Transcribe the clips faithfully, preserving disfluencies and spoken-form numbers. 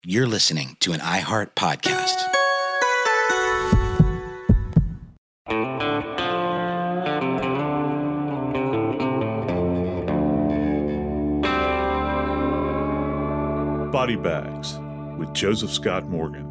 You're listening to an iHeart podcast. Body Bags with Joseph Scott Morgan.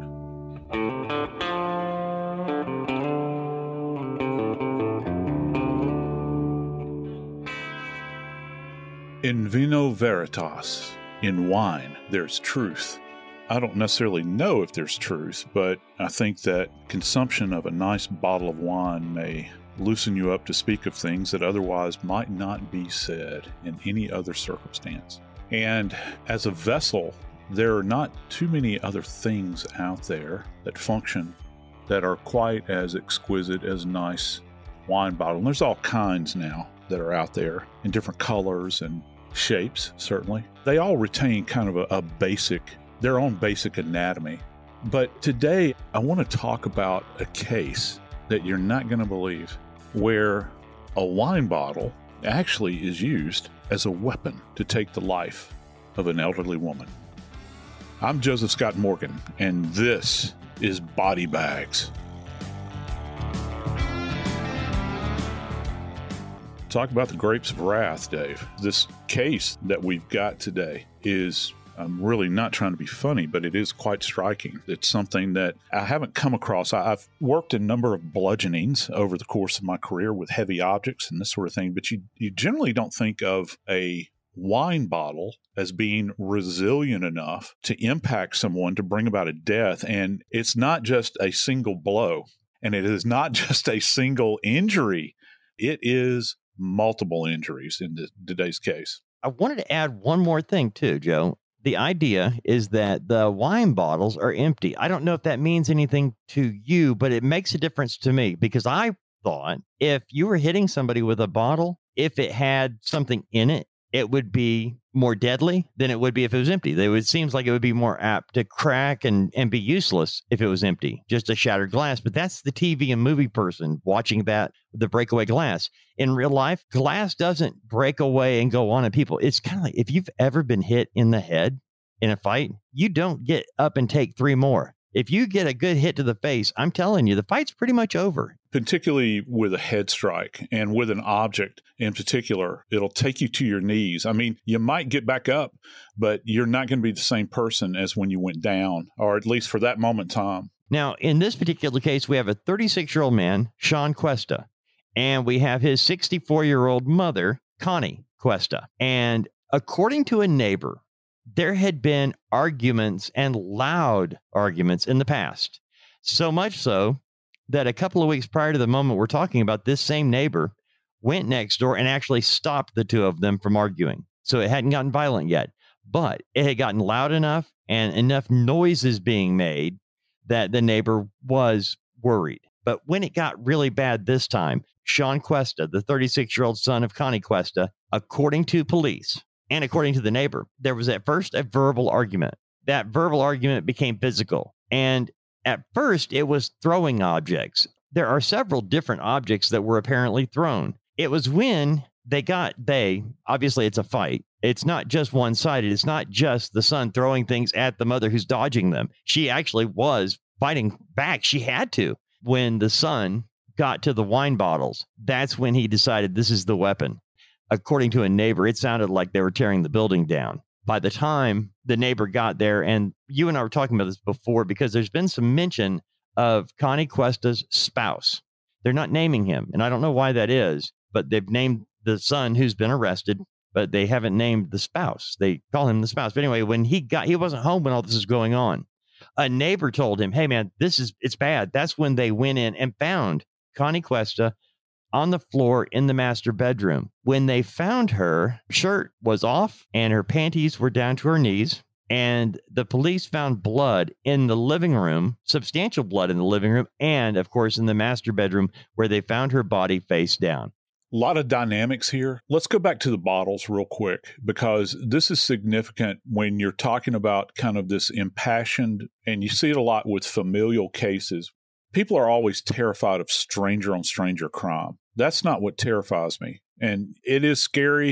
In vino veritas, in wine, there's truth. I don't necessarily know if there's truth, but I think that consumption of a nice bottle of wine may loosen you up to speak of things that otherwise might not be said in any other circumstance. And as a vessel, there are not too many other things out there that function that are quite as exquisite as a nice wine bottle. And there's all kinds now that are out there in different colors and shapes, certainly. They all retain kind of a, a basic, their own basic anatomy. But today, I want to talk about a case that you're not going to believe, where a wine bottle actually is used as a weapon to take the life of an elderly woman. I'm Joseph Scott Morgan, and this is Body Bags. Talk about the grapes of wrath, Dave. This case that we've got today is, I'm really not trying to be funny, but it is quite striking. It's something that I haven't come across. I've worked a number of bludgeonings over the course of my career with heavy objects and this sort of thing, but you, you generally don't think of a wine bottle as being resilient enough to impact someone to bring about a death. And it's not just a single blow, and it is not just a single injury. It is multiple injuries in the, today's case. I wanted to add one more thing too, Joe. The idea is that the wine bottles are empty. I don't know if that means anything to you, but it makes a difference to me, because I thought if you were hitting somebody with a bottle, if it had something in it, it would be more deadly than it would be if it was empty. It would, seems like it would be more apt to crack and, and be useless if it was empty, just a shattered glass. But that's the T V and movie person watching that, the breakaway glass. In real life, glass doesn't break away and go on at people. It's kind of like if you've ever been hit in the head in a fight, you don't get up and take three more. If you get a good hit to the face, I'm telling you, the fight's pretty much over. Particularly with a head strike and with an object in particular, it'll take you to your knees. I mean, you might get back up, but you're not going to be the same person as when you went down, or at least for that moment in time. Now, in this particular case, we have a thirty-six-year-old man, Sean Cuesta, and we have his sixty-four-year-old mother, Connie Cuesta. And according to a neighbor, there had been arguments, and loud arguments, in the past. So much so that a couple of weeks prior to the moment we're talking about, this same neighbor went next door and actually stopped the two of them from arguing. So it hadn't gotten violent yet, but it had gotten loud enough and enough noises being made that the neighbor was worried. But when it got really bad this time, Sean Cuesta, the thirty-six-year-old son of Connie Cuesta, according to police and according to the neighbor, there was at first a verbal argument. That verbal argument became physical. And at first, it was throwing objects. There are several different objects that were apparently thrown. It was when they got, they, obviously it's a fight. It's not just one-sided. It's not just the son throwing things at the mother who's dodging them. She actually was fighting back. She had to. When the son got to the wine bottles, that's when he decided this is the weapon. According to a neighbor, it sounded like they were tearing the building down. By the time the neighbor got there, and you and I were talking about this before, because there's been some mention of Connie Cuesta's spouse. They're not naming him, and I don't know why that is, but they've named the son who's been arrested, but they haven't named the spouse. They call him the spouse. But anyway, when he got, he wasn't home when all this is going on. A neighbor told him, hey, man, this is, it's bad. That's when they went in and found Connie Cuesta on the floor in the master bedroom. When they found her, shirt was off and her panties were down to her knees. And the police found blood in the living room, substantial blood in the living room, and of course in the master bedroom where they found her body face down. A lot of dynamics here. Let's go back to the bottles real quick, because this is significant when you're talking about kind of this impassioned, and you see it a lot with familial cases. People are always terrified of stranger on stranger crime. That's not what terrifies me. And it is scary.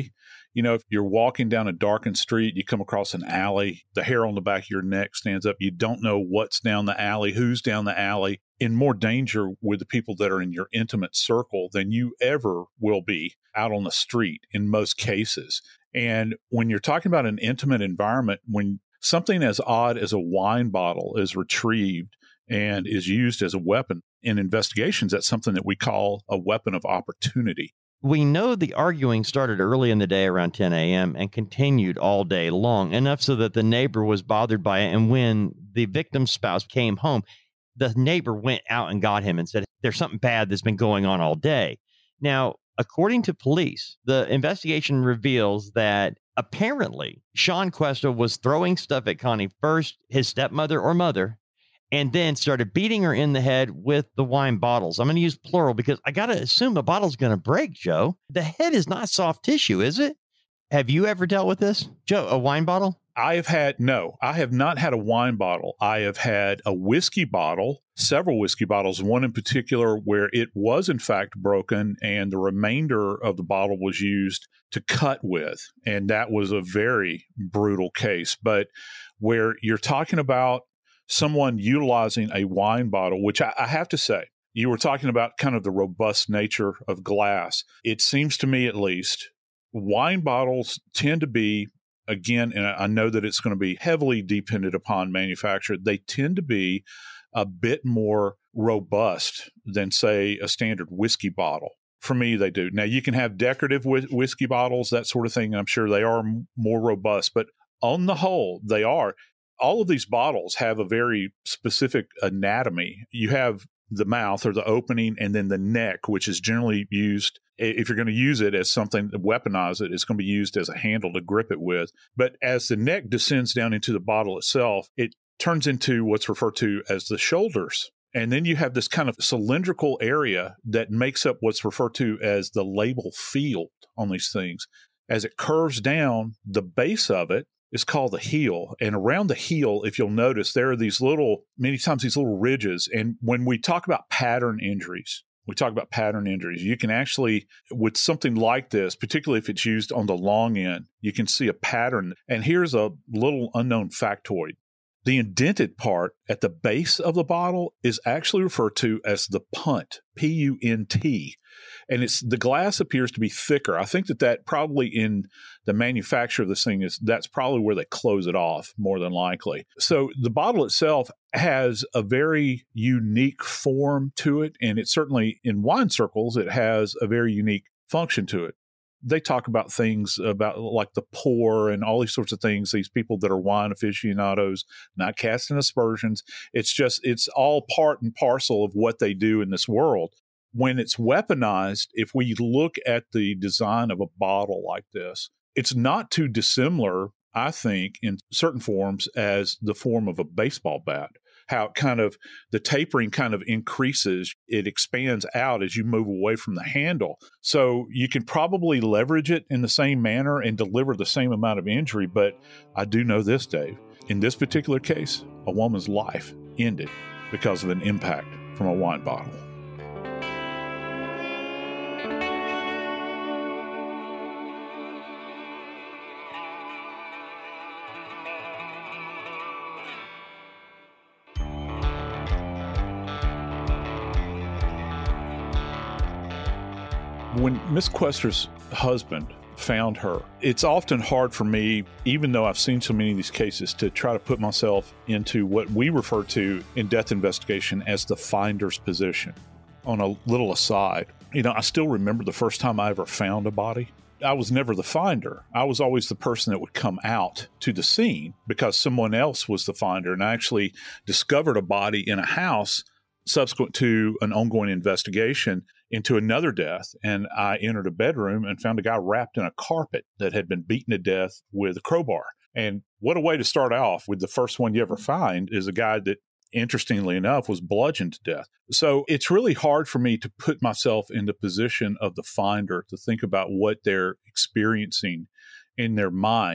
You know, if you're walking down a darkened street, you come across an alley, the hair on the back of your neck stands up. You don't know what's down the alley, who's down the alley, in more danger with the people that are in your intimate circle than you ever will be out on the street in most cases. And when you're talking about an intimate environment, when something as odd as a wine bottle is retrieved and is used as a weapon in investigations, that's something that we call a weapon of opportunity. We know the arguing started early in the day around ten a.m. and continued all day long, enough so that the neighbor was bothered by it. And when the victim's spouse came home, the neighbor went out and got him and said, there's something bad that's been going on all day. Now, according to police, the investigation reveals that apparently Sean Cuesta was throwing stuff at Connie, first his stepmother or mother, and then started beating her in the head with the wine bottles. I'm going to use plural because I got to assume the bottle's going to break, Joe. The head is not soft tissue, is it? Have you ever dealt with this, Joe, a wine bottle? I have had, no, I have not had a wine bottle. I have had a whiskey bottle, several whiskey bottles, one in particular where it was in fact broken and the remainder of the bottle was used to cut with. And that was a very brutal case. But where you're talking about someone utilizing a wine bottle, which I, I have to say, you were talking about kind of the robust nature of glass. It seems to me, at least, wine bottles tend to be, again, and I know that it's going to be heavily dependent upon manufacturer, they tend to be a bit more robust than, say, a standard whiskey bottle. For me, they do. Now, you can have decorative wh- whiskey bottles, that sort of thing. I'm sure they are m- more robust, but on the whole, they are. All of these bottles have a very specific anatomy. You have the mouth or the opening and then the neck, which is generally used, if you're going to use it as something to weaponize it, it's going to be used as a handle to grip it with. But as the neck descends down into the bottle itself, it turns into what's referred to as the shoulders. And then you have this kind of cylindrical area that makes up what's referred to as the label field on these things. As it curves down, the base of it is called the heel. And around the heel, if you'll notice, there are these little, many times these little ridges. And when we talk about pattern injuries, we talk about pattern injuries, you can actually, with something like this, particularly if it's used on the long end, you can see a pattern. And here's a little unknown factoid. The indented part at the base of the bottle is actually referred to as the punt, P U N T. And it's the glass appears to be thicker. I think that that probably in the manufacture of this thing is that's probably where they close it off more than likely. So the bottle itself has a very unique form to it. And it certainly in wine circles, it has a very unique function to it. They talk about things about like the pour and all these sorts of things, these people that are wine aficionados, not casting aspersions. It's just, it's all part and parcel of what they do in this world. When it's weaponized, if we look at the design of a bottle like this, it's not too dissimilar, I think, in certain forms as the form of a baseball bat. How it kind of, the tapering kind of increases, it expands out as you move away from the handle. So you can probably leverage it in the same manner and deliver the same amount of injury. But I do know this, Dave, in this particular case, a woman's life ended because of an impact from a wine bottle. When Miss Cuesta's husband found her, it's often hard for me, even though I've seen so many of these cases, to try to put myself into what we refer to in death investigation as the finder's position. On a little aside, you know, I still remember the first time I ever found a body. I was never the finder. I was always the person that would come out to the scene because someone else was the finder. And I actually discovered a body in a house subsequent to an ongoing investigation into another death. And I entered a bedroom and found a guy wrapped in a carpet that had been beaten to death with a crowbar. And what a way to start off with the first one you ever find is a guy that, interestingly enough, was bludgeoned to death. So it's really hard for me to put myself in the position of the finder to think about what they're experiencing in their mind.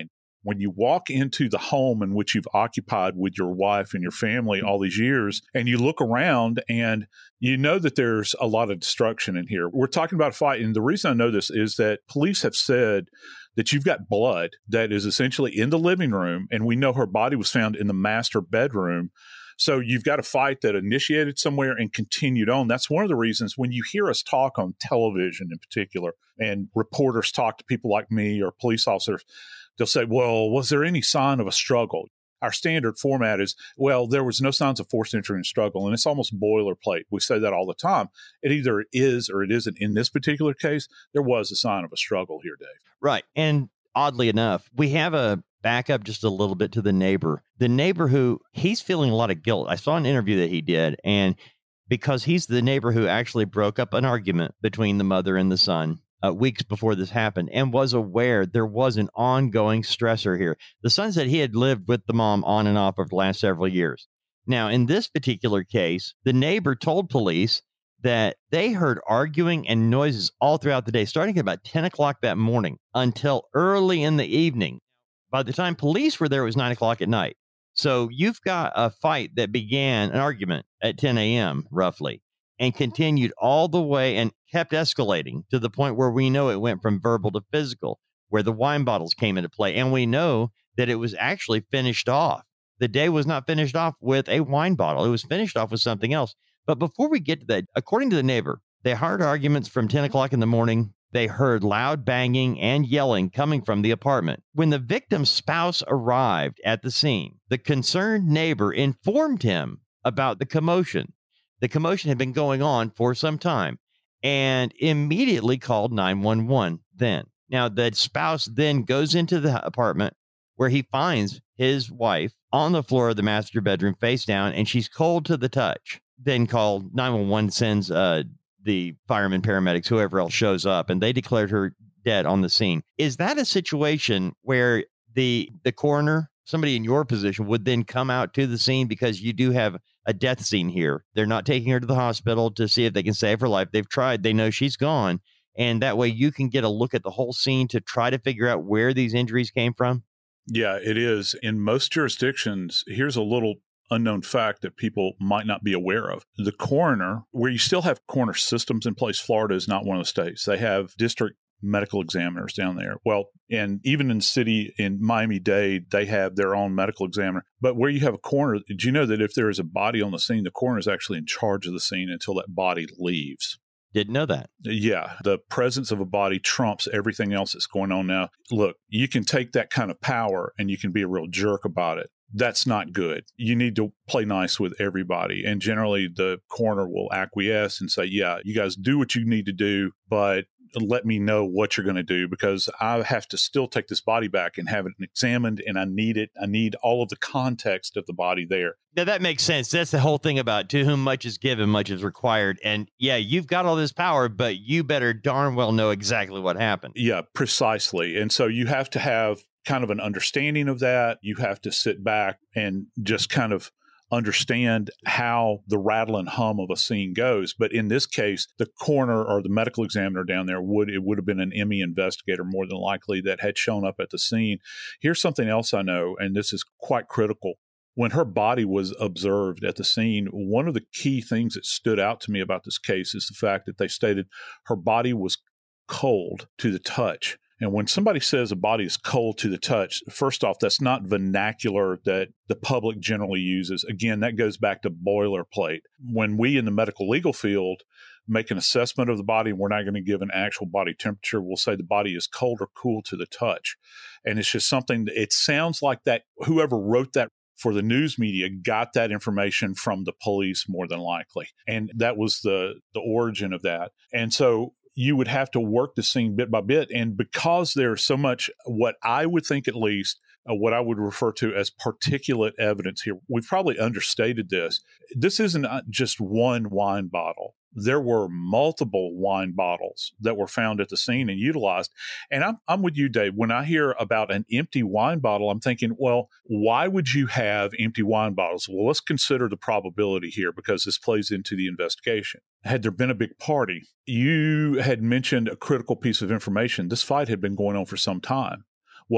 When you walk into the home in which you've occupied with your wife and your family all these years, and you look around and you know that there's a lot of destruction in here. We're talking about a fight. And the reason I know this is that police have said that you've got blood that is essentially in the living room. And we know her body was found in the master bedroom. So you've got a fight that initiated somewhere and continued on. That's one of the reasons when you hear us talk on television in particular, and reporters talk to people like me or police officers, they'll say, well, was there any sign of a struggle? Our standard format is, well, there was no signs of forced entry and struggle. And it's almost boilerplate. We say that all the time. It either is or it isn't. In this particular case, there was a sign of a struggle here, Dave. Right. And oddly enough, we have a back up just a little bit to the neighbor. The neighbor who he's feeling a lot of guilt. I saw an interview that he did, and because he's the neighbor who actually broke up an argument between the mother and the son uh, weeks before this happened, and was aware there was an ongoing stressor here. The son said he had lived with the mom on and off over the last several years. Now, in this particular case, the neighbor told police that they heard arguing and noises all throughout the day, starting at about ten o'clock that morning until early in the evening. By the time police were there, it was nine o'clock at night. So you've got a fight that began, an argument at ten a.m. roughly, and continued all the way and kept escalating to the point where we know it went from verbal to physical, where the wine bottles came into play. And we know that it was actually finished off. The day was not finished off with a wine bottle. It was finished off with something else. But before we get to that, according to the neighbor, they heard arguments from ten o'clock in the morning. They heard loud banging and yelling coming from the apartment. When the victim's spouse arrived at the scene, the concerned neighbor informed him about the commotion. The commotion had been going on for some time and immediately called nine one one then. Now, the spouse then goes into the apartment where he finds his wife on the floor of the master bedroom face down, and she's cold to the touch. Then called nine one one, sends uh, the firemen, paramedics, whoever else shows up, and they declared her dead on the scene. Is that a situation where the the coroner, somebody in your position, would then come out to the scene because you do have a death scene here? They're not taking her to the hospital to see if they can save her life. They've tried. They know she's gone. And that way you can get a look at the whole scene to try to figure out where these injuries came from? Yeah, it is. In most jurisdictions, here's a little unknown fact that people might not be aware of. The coroner, where you still have coroner systems in place, Florida is not one of the states. They have district medical examiners down there. Well, and even in the city in Miami-Dade, they have their own medical examiner. But where you have a coroner, did you know that if there is a body on the scene, the coroner is actually in charge of the scene until that body leaves? Didn't know that. Yeah. The presence of a body trumps everything else that's going on now. Look, you can take that kind of power and you can be a real jerk about it. That's not good. You need to play nice with everybody. And generally, the coroner will acquiesce and say, yeah, you guys do what you need to do, but let me know what you're going to do, because I have to still take this body back and have it examined, and I need it. I need all of the context of the body there. Now, that makes sense. That's the whole thing about to whom much is given, much is required. And yeah, you've got all this power, but you better darn well know exactly what happened. Yeah, precisely. And so you have to have kind of an understanding of that. You have to sit back and just kind of understand how the rattle and hum of a scene goes. But in this case, the coroner or the medical examiner down there would, it would have been an M E investigator more than likely that had shown up at the scene. Here's something else I know, and this is quite critical. When her body was observed at the scene, one of the key things that stood out to me about this case is the fact that they stated her body was cold to the touch. And when somebody says a body is cold to the touch, first off, that's not vernacular that the public generally uses. Again, that goes back to boilerplate. When we in the medical legal field make an assessment of the body, we're not going to give an actual body temperature. We'll say the body is cold or cool to the touch. And it's just something, it sounds like that whoever wrote that for the news media got that information from the police more than likely. And that was the, the origin of that. And so you would have to work the scene bit by bit. And because there's so much, what I would think at least, uh, what I would refer to as particulate evidence here, we've probably understated this. This isn't just one wine bottle. There were multiple wine bottles that were found at the scene and utilized. And I'm, I'm with you, Dave. When I hear about an empty wine bottle, I'm thinking, well, why would you have empty wine bottles? Well, let's consider the probability here, because this plays into the investigation. Had there been a big party, you had mentioned a critical piece of information. This fight had been going on for some time. Well,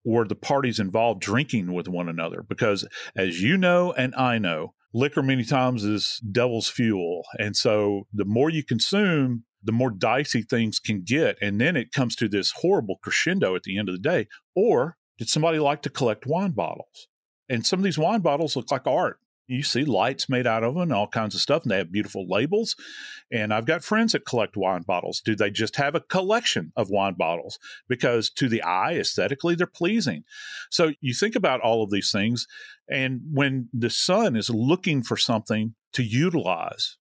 were the parties involved drinking with one another? Because as you know, and I know, liquor many times is devil's fuel. And so the more you consume, the more dicey things can get. And then it comes to this horrible crescendo at the end of the day. Or did somebody like to collect wine bottles? And some of these wine bottles look like art. You see lights made out of them and all kinds of stuff, and they have beautiful labels. And I've got friends that collect wine bottles. Do they just have a collection of wine bottles? Because to the eye, aesthetically, they're pleasing. So you think about all of these things, and when the son is looking for something to utilize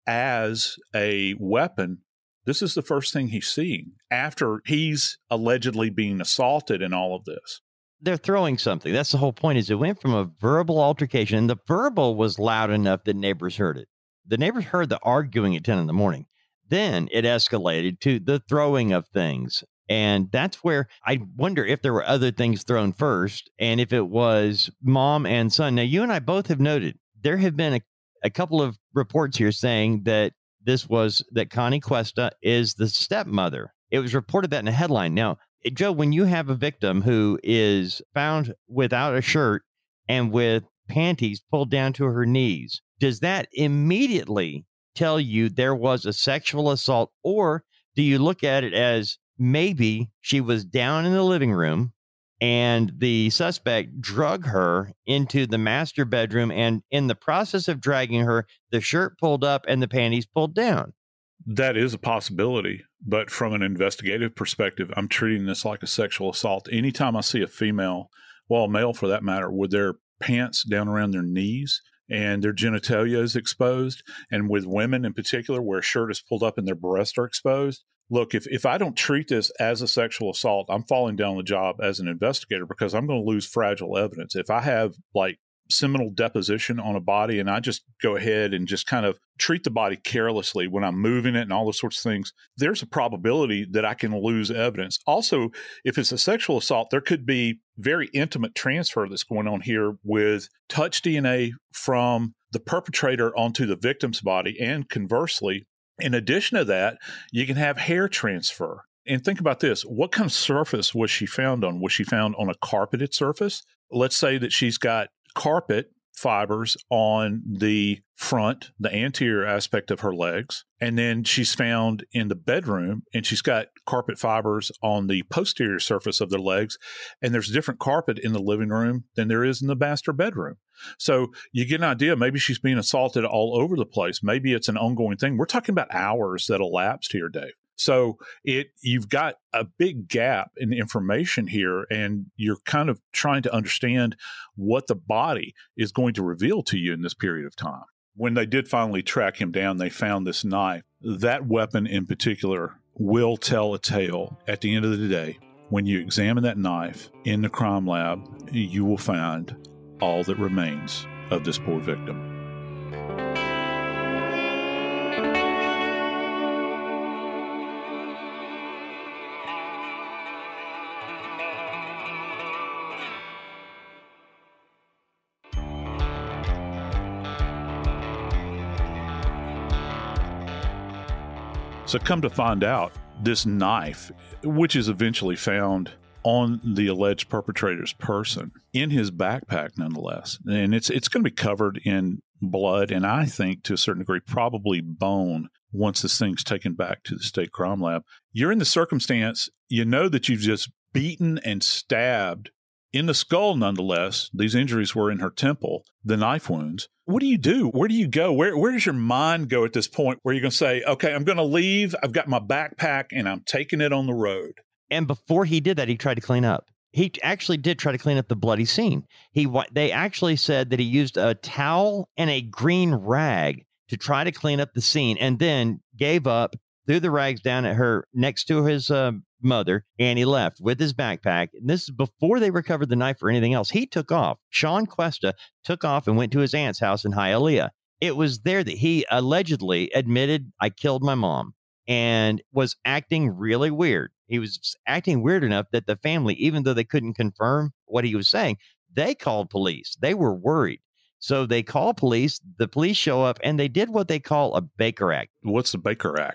as a weapon, this is the first thing he's seeing after he's allegedly being assaulted in all of this. They're throwing something. That's the whole point, is it went from a verbal altercation, and the verbal was loud enough that neighbors heard it. The neighbors heard the arguing at ten in the morning. Then it escalated to the throwing of things. And that's where I wonder if there were other things thrown first, and if it was mom and son. Now, you and I both have noted there have been a, a couple of reports here saying that this was that Connie Cuesta is the stepmother. It was reported that in a headline. Now, Joe, when you have a victim who is found without a shirt and with panties pulled down to her knees, does that immediately tell you there was a sexual assault? Or do you look at it as maybe she was down in the living room and the suspect drug her into the master bedroom, and in the process of dragging her, the shirt pulled up and the panties pulled down? That is a possibility, but from an investigative perspective, I'm treating this like a sexual assault. Anytime I see a female, well, a male for that matter, with their pants down around their knees and their genitalia is exposed, and with women in particular where a shirt is pulled up and their breasts are exposed, look, if, if I don't treat this as a sexual assault, I'm falling down the job as an investigator, because I'm going to lose fragile evidence. If I have like seminal deposition on a body and I just go ahead and just kind of treat the body carelessly when I'm moving it and all those sorts of things, there's a probability that I can lose evidence. Also, if it's a sexual assault, there could be very intimate transfer that's going on here with touch D N A from the perpetrator onto the victim's body. And conversely, in addition to that, you can have hair transfer. And think about this. What kind of surface was she found on? Was she found on a carpeted surface? Let's say that she's got carpet fibers on the front, the anterior aspect of her legs. And then she's found in the bedroom and she's got carpet fibers on the posterior surface of the legs. And there's different carpet in the living room than there is in the master bedroom. So you get an idea. Maybe she's being assaulted all over the place. Maybe it's an ongoing thing. We're talking about hours that elapsed here, Dave. So it you've got a big gap in information here, and you're kind of trying to understand what the body is going to reveal to you in this period of time. When they did finally track him down, they found this knife. That weapon in particular will tell a tale at the end of the day. When you examine that knife in the crime lab, you will find all that remains of this poor victim. So come to find out, this knife, which is eventually found on the alleged perpetrator's person, in his backpack nonetheless, and it's it's going to be covered in blood, and I think to a certain degree probably bone once this thing's taken back to the state crime lab. You're in the circumstance, you know that you've just beaten and stabbed in the skull nonetheless. These injuries were in her temple, the knife wounds. What do you do? Where do you go? Where where does your mind go at this point where you're going to say, okay, I'm going to leave. I've got my backpack and I'm taking it on the road? And before he did that, he tried to clean up. He actually did try to clean up the bloody scene. He They actually said that he used a towel and a green rag to try to clean up the scene, and then gave up, threw the rags down at her next to his uh, mother, and he left with his backpack. And this is before they recovered the knife or anything else. He took off. Sean Cuesta took off and went to his aunt's house in Hialeah. It was there that he allegedly admitted, I killed my mom, and was acting really weird. He was acting weird enough that the family, even though they couldn't confirm what he was saying, they called police. They were worried. So they call police, the police show up, and they did what they call a Baker Act. What's the Baker Act?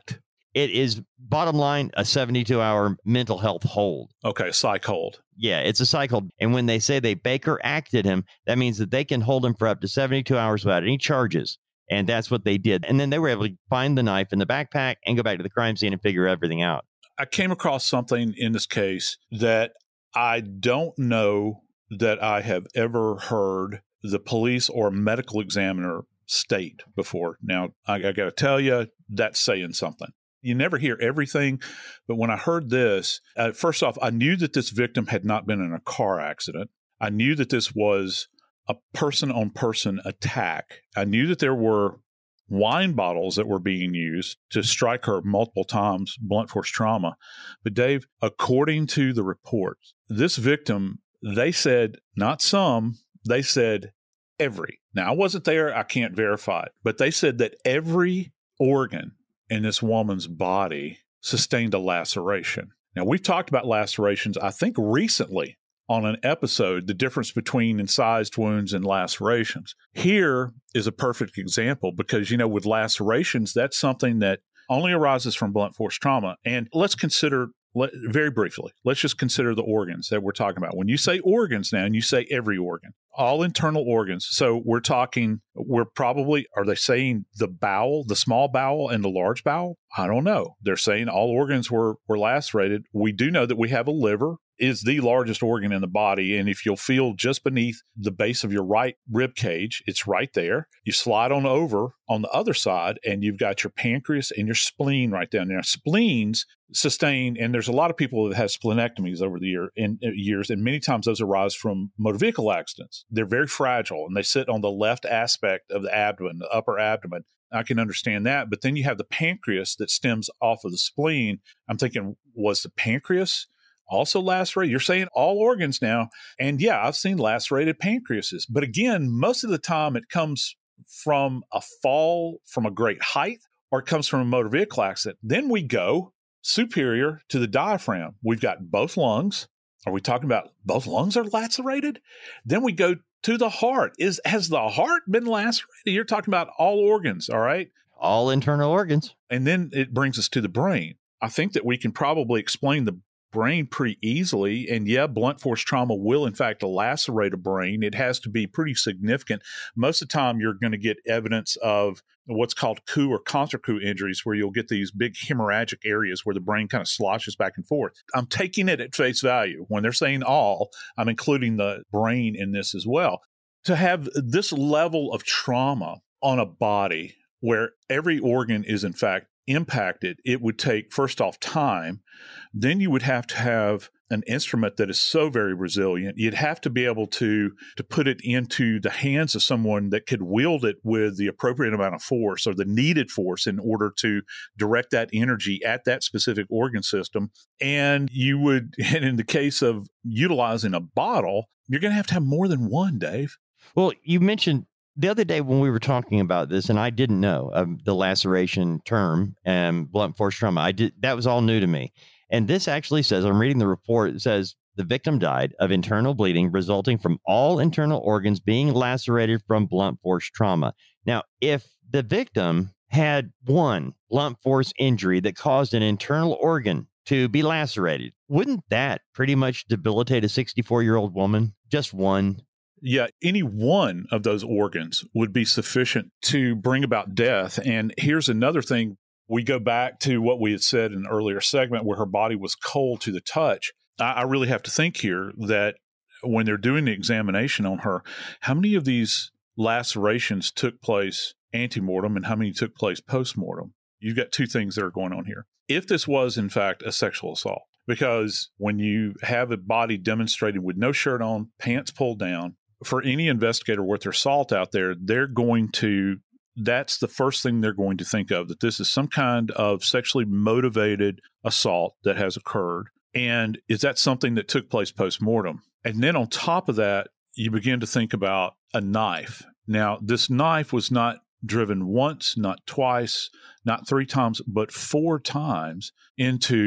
It is, bottom line, a seventy-two hour mental health hold. Okay, psych hold. Yeah, it's a psych hold. And when they say they Baker acted him, that means that they can hold him for up to seventy-two hours without any charges. And that's what they did. And then they were able to find the knife in the backpack and go back to the crime scene and figure everything out. I came across something in this case that I don't know that I have ever heard the police or medical examiner state before. Now, I, I got to tell you, that's saying something. You never hear everything, but when I heard this, uh, first off, I knew that this victim had not been in a car accident. I knew that this was a person-on-person attack. I knew that there were wine bottles that were being used to strike her multiple times, blunt force trauma. But Dave, according to the reports, this victim, they said, not some, they said every. Now, I wasn't there. I can't verify it. But they said that every organ in this woman's body sustained a laceration. Now, we've talked about lacerations, I think, recently on an episode, the difference between incised wounds and lacerations. Here is a perfect example because, you know, with lacerations, that's something that only arises from blunt force trauma. And let's consider, let, very briefly, let's just consider the organs that we're talking about. When you say organs now, and you say every organ, all internal organs. So we're talking, we're probably, are they saying the bowel, the small bowel and the large bowel? I don't know. They're saying all organs were, were lacerated. We do know that we have a liver. Is the largest organ in the body. And if you'll feel just beneath the base of your right rib cage, it's right there. You slide on over on the other side and you've got your pancreas and your spleen right down there. Spleens sustain, and there's a lot of people that have splenectomies over the year in uh, years, and many times those arise from motor vehicle accidents. They're very fragile and they sit on the left aspect of the abdomen, the upper abdomen. I can understand that. But then you have the pancreas that stems off of the spleen. I'm thinking, was the pancreas also lacerated? You're saying all organs now. And yeah, I've seen lacerated pancreases. But again, most of the time it comes from a fall from a great height or it comes from a motor vehicle accident. Then we go superior to the diaphragm. We've got both lungs. Are we talking about both lungs are lacerated? Then we go to the heart. Is has the heart been lacerated? You're talking about all organs, all right? All internal organs. And then it brings us to the brain. I think that we can probably explain the brain pretty easily. And yeah, blunt force trauma will, in fact, lacerate a brain. It has to be pretty significant. Most of the time, you're going to get evidence of what's called coup or contra coup injuries, where you'll get these big hemorrhagic areas where the brain kind of sloshes back and forth. I'm taking it at face value. When they're saying all, I'm including the brain in this as well. To have this level of trauma on a body where every organ is, in fact, impacted, it would take, first off, time. Then you would have to have an instrument that is so very resilient. You'd have to be able to, to put it into the hands of someone that could wield it with the appropriate amount of force or the needed force in order to direct that energy at that specific organ system. And you would, and in the case of utilizing a bottle, you're going to have to have more than one, Dave. Well, you mentioned the other day when we were talking about this, and I didn't know um, the laceration term and blunt force trauma. I did. That was all new to me. And this actually says, I'm reading the report, it says the victim died of internal bleeding resulting from all internal organs being lacerated from blunt force trauma. Now, if the victim had one blunt force injury that caused an internal organ to be lacerated, wouldn't that pretty much debilitate a sixty-four-year-old woman? Just one. Yeah, any one of those organs would be sufficient to bring about death. And here's another thing. We go back to what we had said in an earlier segment where her body was cold to the touch. I, I really have to think here that when they're doing the examination on her, how many of these lacerations took place antemortem and how many took place postmortem? You've got two things that are going on here. If this was, in fact, a sexual assault, because when you have a body demonstrated with no shirt on, pants pulled down, for any investigator worth their salt out there, they're going to, that's the first thing they're going to think of, that this is some kind of sexually motivated assault that has occurred. And is that something that took place post-mortem? And then on top of that, you begin to think about a knife. Now, this knife was not driven once, not twice, not three times, but four times into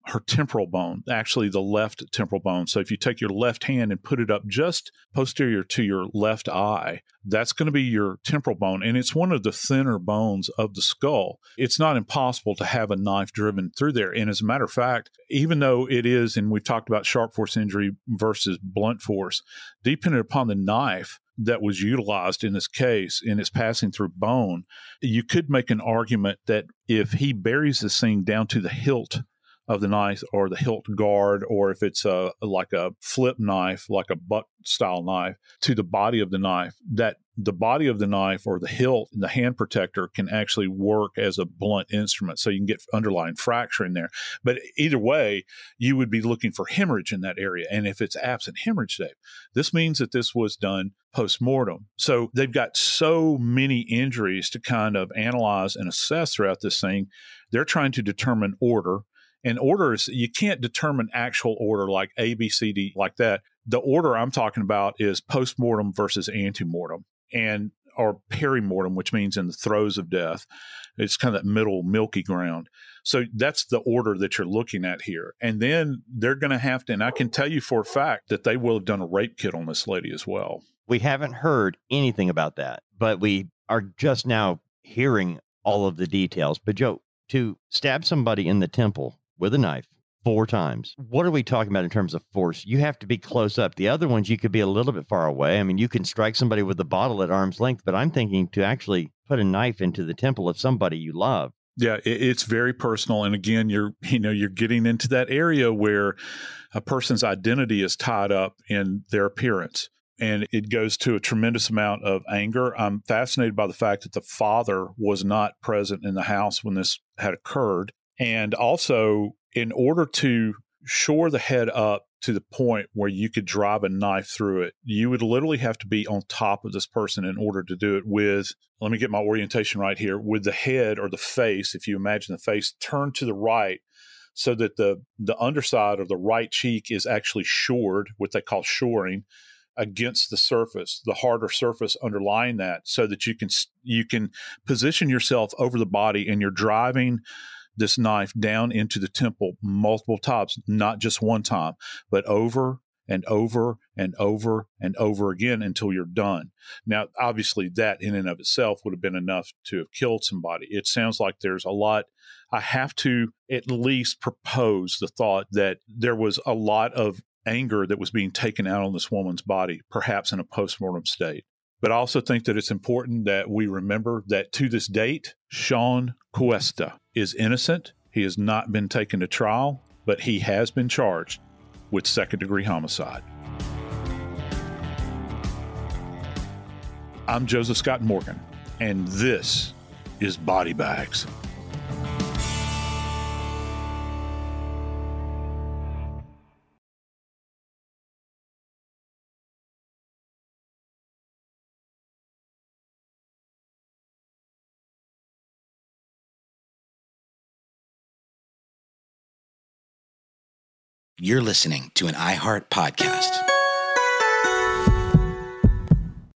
her temporal bone, actually the left temporal bone. So if you take your left hand and put it up just posterior to your left eye, that's going to be your temporal bone. And it's one of the thinner bones of the skull. It's not impossible to have a knife driven through there. And as a matter of fact, even though it is, and we've talked about sharp force injury versus blunt force, depending upon the knife that was utilized in this case and it's passing through bone, you could make an argument that if he buries this thing down to the hilt of the knife or the hilt guard, or if it's a like a flip knife, like a butt style knife, to the body of the knife, that the body of the knife or the hilt, the hand protector, can actually work as a blunt instrument. So you can get underlying fracture in there. But either way, you would be looking for hemorrhage in that area. And if it's absent hemorrhage, Dave, this means that this was done post-mortem. So they've got so many injuries to kind of analyze and assess throughout this thing. They're trying to determine order. And orders, you can't determine actual order like A, B, C, D, like that. The order I'm talking about is postmortem versus antemortem, and or perimortem, which means in the throes of death. It's kind of that middle milky ground. So that's the order that you're looking at here. And then they're going to have to, and I can tell you for a fact that they will have done a rape kit on this lady as well. We haven't heard anything about that, but we are just now hearing all of the details. But Joe, to stab somebody in the temple with a knife four times, what are we talking about in terms of force? You have to be close up. The other ones, you could be a little bit far away. I mean, you can strike somebody with a bottle at arm's length, but I'm thinking to actually put a knife into the temple of somebody you love. Yeah, it, it's very personal. And again, you're, you know, you're getting into that area where a person's identity is tied up in their appearance. And it goes to a tremendous amount of anger. I'm fascinated by the fact that the father was not present in the house when this had occurred. And also, in order to shore the head up to the point where you could drive a knife through it, you would literally have to be on top of this person in order to do it with, let me get my orientation right here, with the head or the face, if you imagine the face, turned to the right so that the, the underside of the right cheek is actually shored, what they call shoring, against the surface, the harder surface underlying that, so that you can you can position yourself over the body and you're driving this knife down into the temple multiple times, not just one time, but over and over and over and over again until you're done. Now, obviously, that in and of itself would have been enough to have killed somebody. It sounds like there's a lot. I have to at least propose the thought that there was a lot of anger that was being taken out on this woman's body, perhaps in a postmortem state. But I also think that it's important that we remember that to this date, Sean Cuesta is innocent. He has not been taken to trial, but he has been charged with second-degree homicide. I'm Joseph Scott Morgan, and this is Body Bags. You're listening to an iHeart podcast.